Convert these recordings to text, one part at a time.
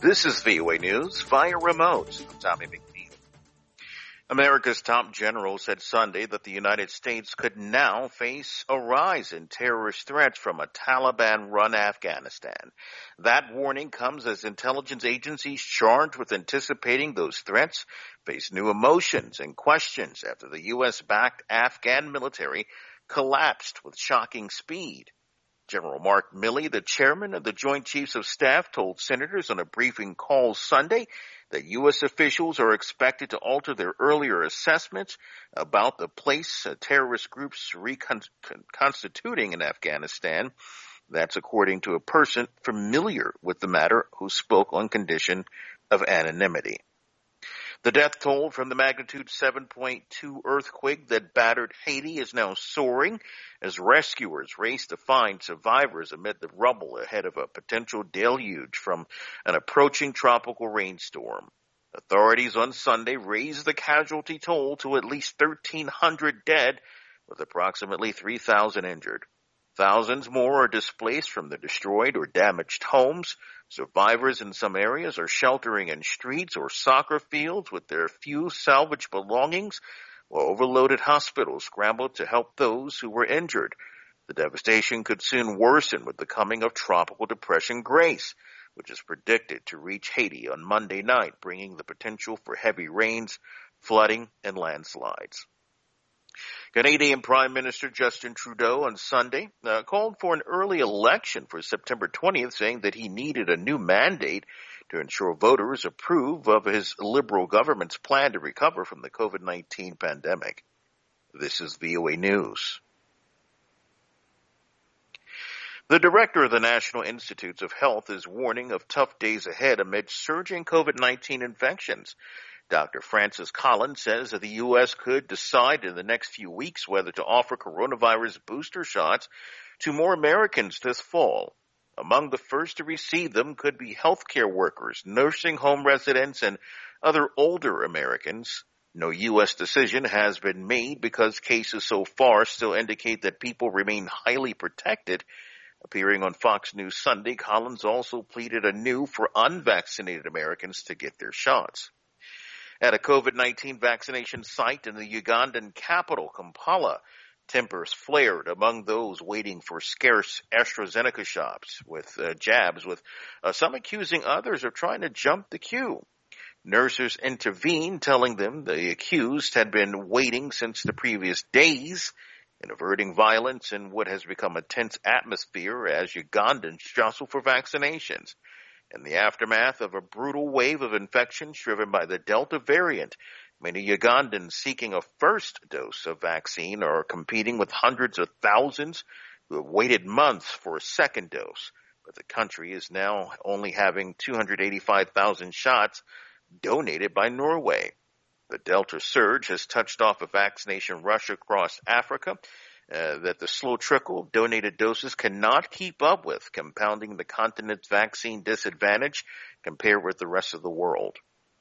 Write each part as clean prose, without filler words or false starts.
This is VOA News via remote. I'm Tommy McNeil. America's top general said Sunday that the United States could now face a rise in terrorist threats from a Taliban-run Afghanistan. That warning comes as intelligence agencies charged with anticipating those threats face new emotions and questions after the U.S.-backed Afghan military collapsed with shocking speed. General Mark Milley, the chairman of the Joint Chiefs of Staff, told senators on a briefing call Sunday that U.S. officials are expected to alter their earlier assessments about the place terrorist groups reconstituting in Afghanistan. That's according to a person familiar with the matter who spoke on condition of anonymity. The death toll from the magnitude 7.2 earthquake that battered Haiti is now soaring as rescuers race to find survivors amid the rubble ahead of a potential deluge from an approaching tropical rainstorm. Authorities on Sunday raised the casualty toll to at least 1,300 dead, with approximately 3,000 injured. Thousands more are displaced from the destroyed or damaged homes. Survivors in some areas are sheltering in streets or soccer fields with their few salvaged belongings, while overloaded hospitals scramble to help those who were injured. The devastation could soon worsen with the coming of Tropical Depression Grace, which is predicted to reach Haiti on Monday night, bringing the potential for heavy rains, flooding, and landslides. Canadian Prime Minister Justin Trudeau on Sunday called for an early election for September 20th, saying that he needed a new mandate to ensure voters approve of his Liberal government's plan to recover from the COVID-19 pandemic. This is VOA News. The director of the National Institutes of Health is warning of tough days ahead amid surging COVID-19 infections. Dr. Francis Collins says that the U.S. could decide in the next few weeks whether to offer coronavirus booster shots to more Americans this fall. Among the first to receive them could be healthcare workers, nursing home residents, and other older Americans. No U.S. decision has been made because cases so far still indicate that people remain highly protected. Appearing on Fox News Sunday, Collins also pleaded anew for unvaccinated Americans to get their shots. At a COVID-19 vaccination site in the Ugandan capital, Kampala, tempers flared among those waiting for scarce AstraZeneca shots with jabs, with some accusing others of trying to jump the queue. Nurses intervened, telling them the accused had been waiting since the previous days, and averting violence in what has become a tense atmosphere as Ugandans jostle for vaccinations. In the aftermath of a brutal wave of infections driven by the Delta variant, many Ugandans seeking a first dose of vaccine are competing with hundreds of thousands who have waited months for a second dose. But the country is now only having 285,000 shots donated by Norway. The Delta surge has touched off a vaccination rush across Africa that the slow trickle of donated doses cannot keep up with, compounding the continent's vaccine disadvantage compared with the rest of the world.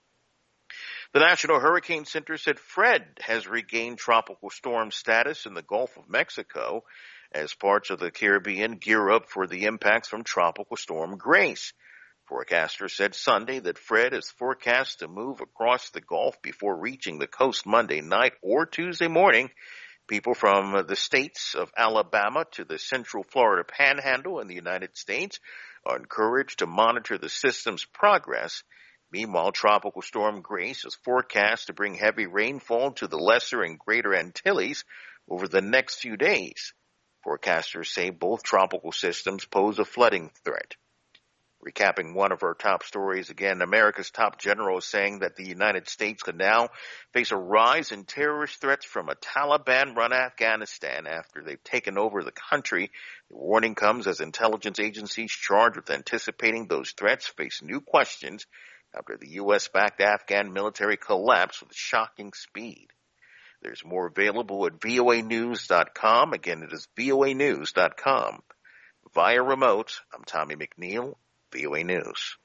The National Hurricane Center said Fred has regained tropical storm status in the Gulf of Mexico as parts of the Caribbean gear up for the impacts from Tropical Storm Grace. Forecasters said Sunday that Fred is forecast to move across the Gulf before reaching the coast Monday night or Tuesday morning. People from the states of Alabama to the central Florida panhandle in the United States are encouraged to monitor the system's progress. Meanwhile, Tropical Storm Grace is forecast to bring heavy rainfall to the Lesser and Greater Antilles over the next few days. Forecasters say both tropical systems pose a flooding threat. Recapping one of our top stories again, America's top general is saying that the United States could now face a rise in terrorist threats from a Taliban-run Afghanistan after they've taken over the country. The warning comes as intelligence agencies charged with anticipating those threats face new questions after the U.S.-backed Afghan military collapsed with shocking speed. There's more available at voanews.com. Again, it is voanews.com. Via remote, I'm Tommy McNeil, VOA News.